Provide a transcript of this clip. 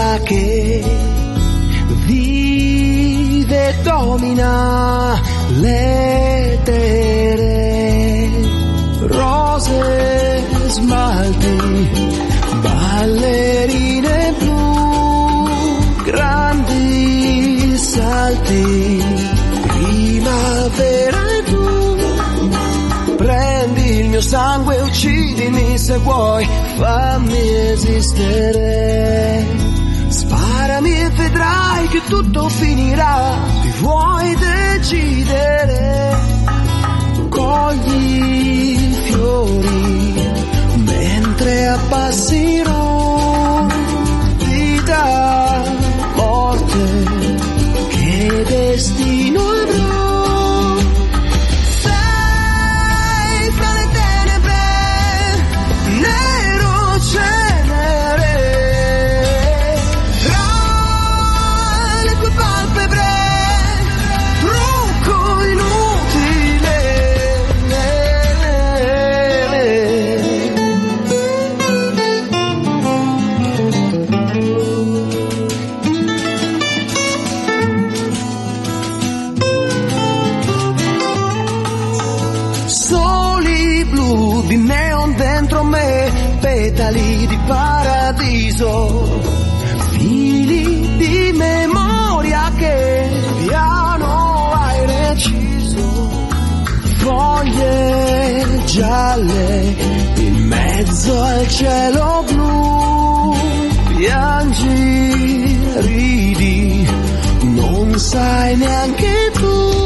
paura che vive e domina l'etere, rose, smalti, ballerine blu, grandi salti, primavera e tu, prendi il mio sangue e uccidimi se vuoi, fammi esistere, sparami e vedrai che tutto finirà, ti vuoi decidere, cogli i fiori mentre appassino, vita, morte, che destino avrò, sei fra le tenebre, nero cenere, tra le tue palpebre, trucco inutile. Soli blu di neon dentro me, petali di paradiso, fili di memoria che piano hai reciso, foglie gialle in mezzo al cielo blu, piangi, ridi, non sai neanche tu.